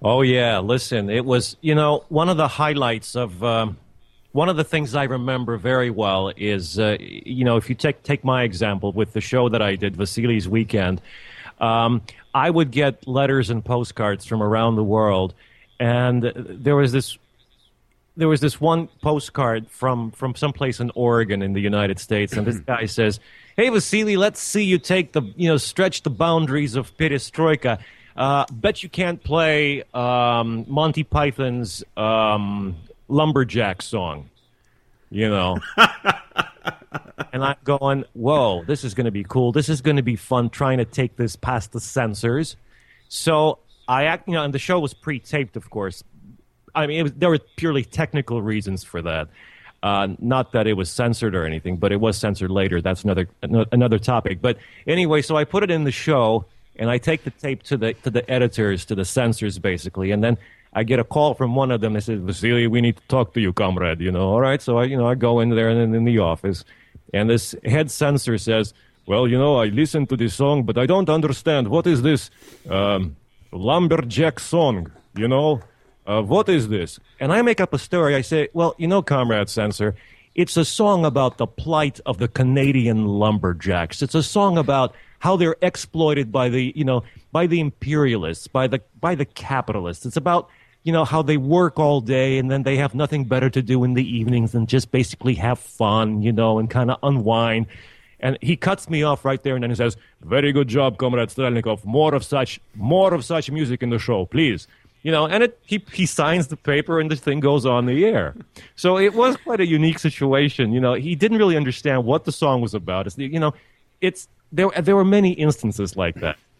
Oh yeah, listen, it was, one of the highlights of one of the things I remember very well is, if you take my example with the show that I did, Vasily's Weekend, um, I would get letters and postcards from around the world, and there was this one postcard from someplace in Oregon in the United States, and this guy says, "Hey Vasily, let's see you take stretch the boundaries of perestroika. Bet you can't play Monty Python's lumberjack song, you know." And I'm going, "Whoa, this is going to be cool. This is going to be fun trying to take this past the censors." So and the show was pre-taped, of course. I mean, there were purely technical reasons for that. Not that it was censored or anything, but it was censored later. That's another topic. But anyway, so I put it in the show, and I take the tape to the editors, to the censors, basically, and then I get a call from one of them. They said, "Vasily, we need to talk to you, comrade." All right. So I go in there and in the office, and this head censor says, "Well, I listened to this song, but I don't understand. What is this lumberjack song? What is this?" And I make up a story. I say, "Well, comrade censor, it's a song about the plight of the Canadian lumberjacks. It's a song about how they're exploited by the imperialists, by the capitalists. It's about, how they work all day and then they have nothing better to do in the evenings than just basically have fun, and kind of unwind." And he cuts me off right there, and then he says, "Very good job, Comrade Strelnikov. More of such music in the show, please." And he signs the paper, and the thing goes on the air. So it was quite a unique situation. He didn't really understand what the song was about. There were many instances like that.